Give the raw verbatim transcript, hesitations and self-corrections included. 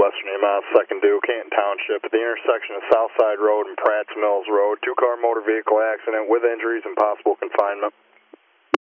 Western Yamaha, second due, Canton Township, at the intersection of Southside Road and Pratt's Mills Road. Two-car motor vehicle accident with injuries and possible confinement.